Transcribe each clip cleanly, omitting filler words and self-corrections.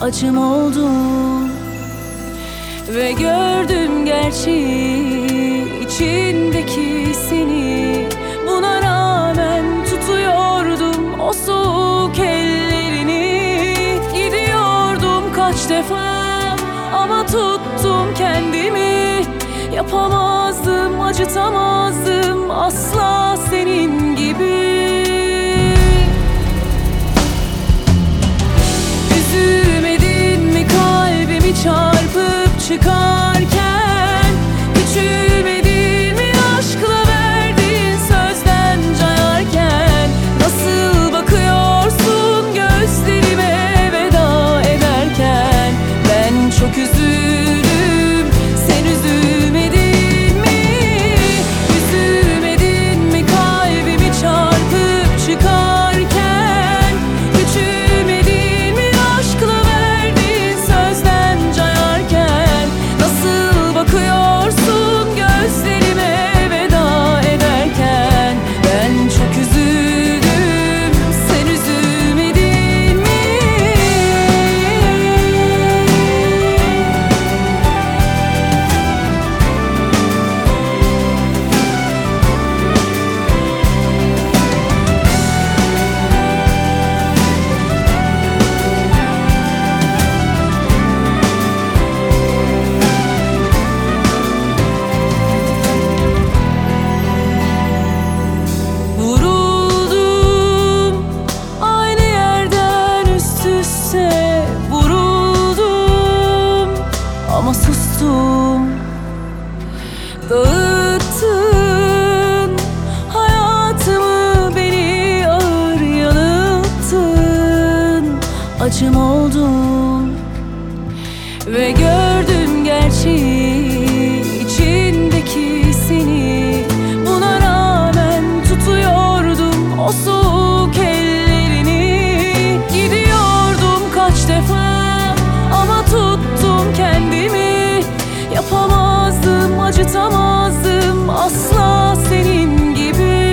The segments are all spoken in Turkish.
acım oldun. Ve gördüm gerçeği, içindeki seni. Buna rağmen tutuyordum o soğuk ellerini. Gidiyordum kaç defa ama tuttum kendimi. Yapamazdım, acıtamazdım asla senin gibi. Üzülmedin mi kalbimi çarpıp çıkarken? Küçülmedin mi aşkla verdiğin sözden cayarken? Nasıl bakıyorsun gözlerime veda ederken? Ben çok üzüldüm, sen üzülmedin mi? Üzülmedin mi kalbimi çarpıp çıkarken? Küçülmedin mi aşkla verdiğin sözden cayarken? Nasıl bakıyorsun gözlerime veda ederken? Ben çok üzüldüm, sen üzülmedin mi? Vuruldum aynı yerden üst üste vuruldum ama sustum. Dağıttın hayatımı, beni ağır yanılttın. Acım oldun ve gördüm gerçeği, içindeki seni. Buna rağmen tutuyordum o soğuk ellerini. Gidiyordum kaç defa ama tuttum kendimi. Yapamazdım, acıtamazdım asla senin gibi.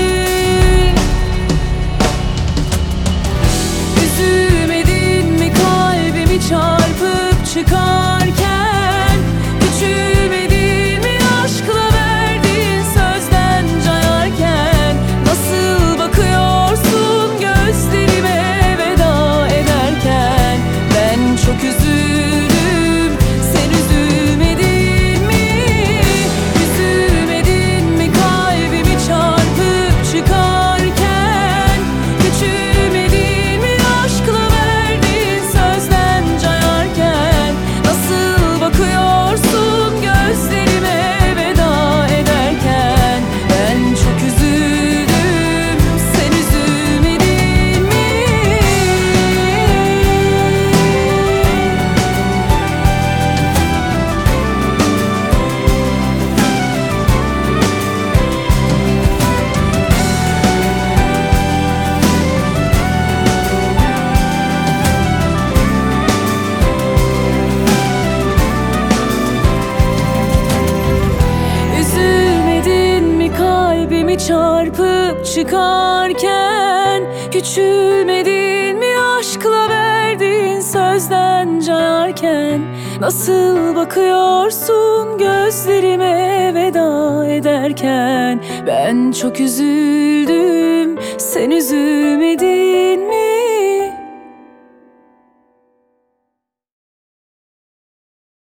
Üzülmedin mi kalbimi çarpıp çıkarken? Küçülmedin mi aşkla verdiğin sözden cayarken? Nasıl bakıyorsun gözlerime veda ederken? Ben çok üzüldüm, sen üzülmedin mi? Üzülmedin mi kalbimi çarpıp çıkarken? Küçülmedin mi aşkla verdiğin sözden cayarken? Nasıl bakıyorsun gözlerime veda ederken? Ben çok üzüldüm, sen üzülmedin mi? Üzülmedin mi kalbimi çarpıp çıkarken? Küçülmedin mi aşkla verdiğin sözden cayarken? Nasıl bakıyorsun gözlerime veda ederken? Ben çok üzüldüm, sen üzülmedin